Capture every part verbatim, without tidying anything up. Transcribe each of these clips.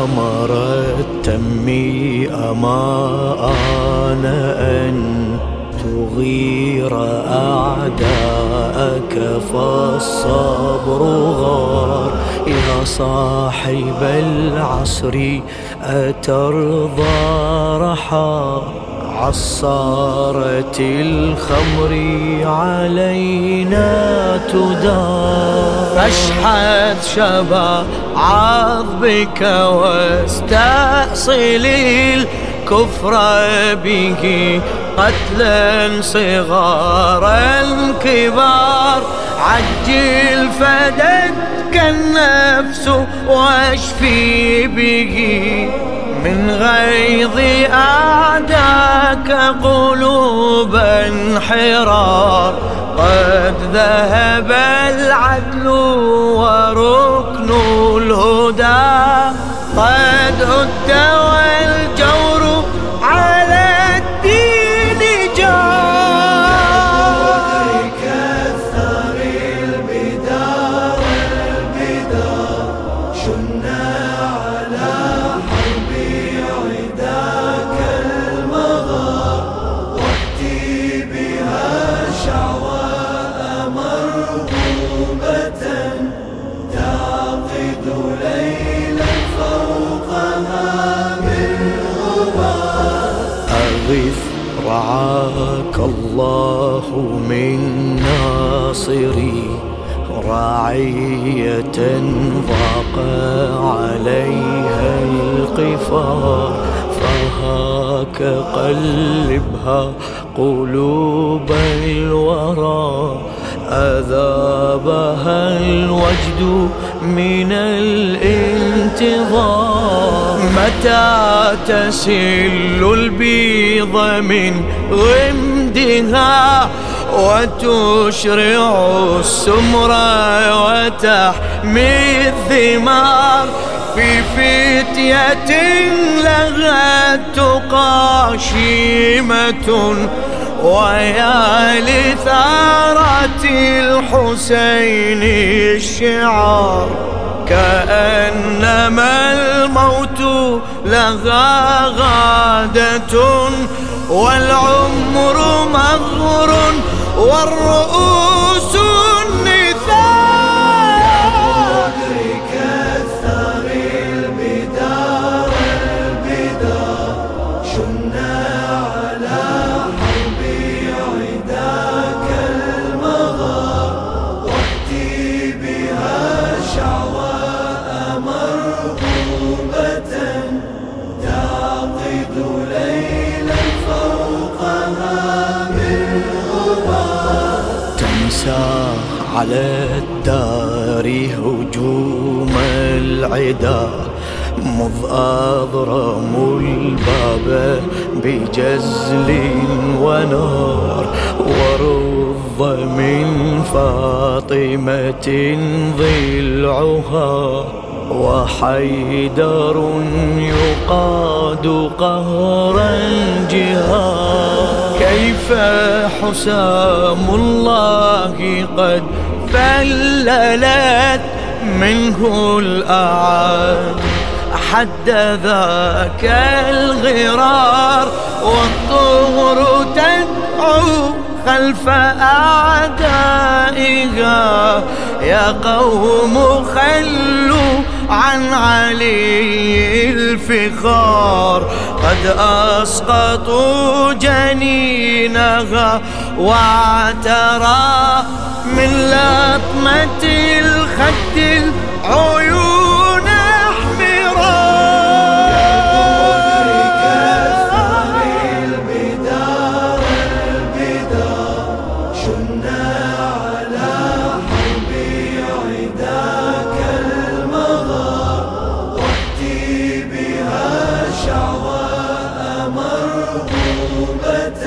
ثمر التم أما آن أن تغير أعداءك فالصبر غار. يا صاحب العصر أترضى رحى عصارة الخمر علينا تدار. فاشحذ شباب عضبك واستأصل الكفر به قتلا صغارا كبار. عجل فدتك النفس واشفي به من غيظ أعداك قلوبا حرار. قد ذهب العدل وركن الهدى قد هد والجور على الدين جار. كثر البدار البدار شنا على حرب عداك المغار. واتي بها شعواء مرغوبة تعقد ليلا فوقها من غبار. أغث رعاك الله من ناصري رعية ضاق عليها القفار. فهاك قلبها قلوب الورى أذابها الوجد من الانتظار. متى تسل البيض من غمدها وتشرع السمر وتحمي الثمار. في فتية لها التقى شيمة ويا لثارة الحسين الشعار. كأنما الموت لها غادة والعمر مغر والرؤوس النثار. كثر البدار البدار شنا على حرب عداك المغار. واتي بها شعواء مرغوبة تعقد ليلا فوقها من غبار. تنسى على الدار هجوم العدا مذ أضرموا الباب بجزل ونار. ورض من فاطمة ضلعها وحيدر يقاد قهرا جهار. كيف حسام الله قد فللت منه الأعاد حد ذاك الغرار. والطهر تدعو خلف أعدائها يا قوم خلوا عن علي الفخار. قد أسقطوا جنينها واعترى من لطمة الخد العيون احمرار. كثر البدار البدار شنا على حرب عداك المغار. واتي بها شعواء مرغوبة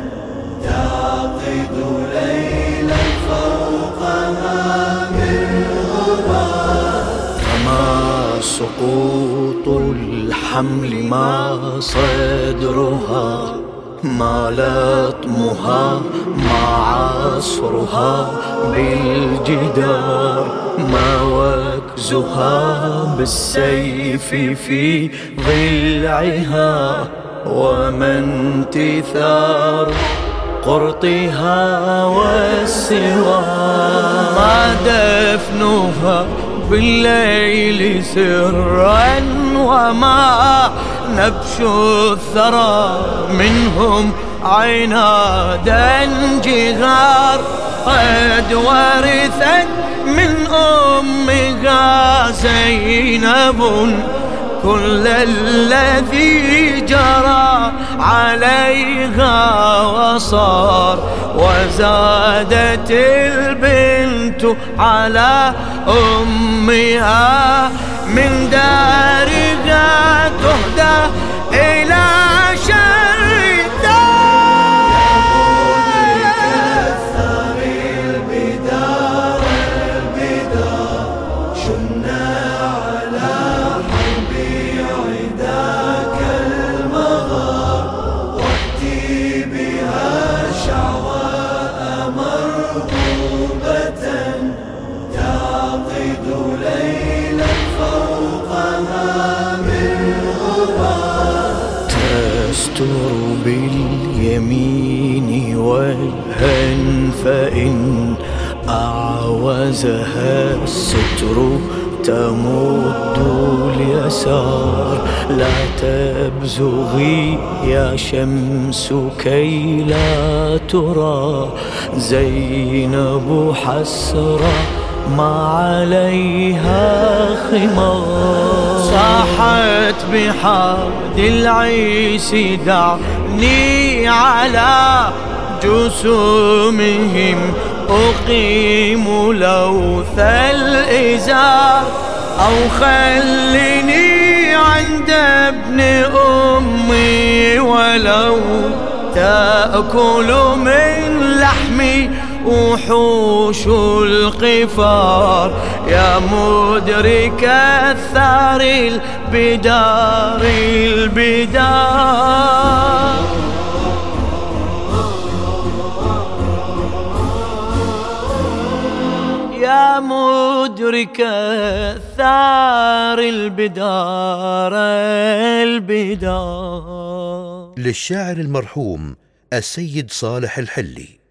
تعقد ليلا فوقها من غبار. فما سقوط الحمل ما صدرها ما لطمها ما عصرها بالجدار، ما وكزها بالسيف في ضلعها، وما انتثار قرطها والسوار، ما دفنها بالليل سرا، وما نبش الثرى منهم عنادا جغار، قد ورثت من أمها زينب كل الذي جرى عليها وصار، وزادت البنت على أمها من دارها تهدى إلى شر تستر باليمين وجها، فإن أعوزها الستر تمد اليسار، لا تبزغي يا شمس كي لا ترى زينب حسرة ما عليها خمار، صاحت بحاد العيس دعني على جسومهم أقيم لوث الإزار، أو خلني عند ابن أمي ولو تأكل من لحمي وحوش القفار، يا مدرك الثار البدار البدار. يا مدرك الثار البدار البدار. للشاعر المرحوم السيد صالح الحلي.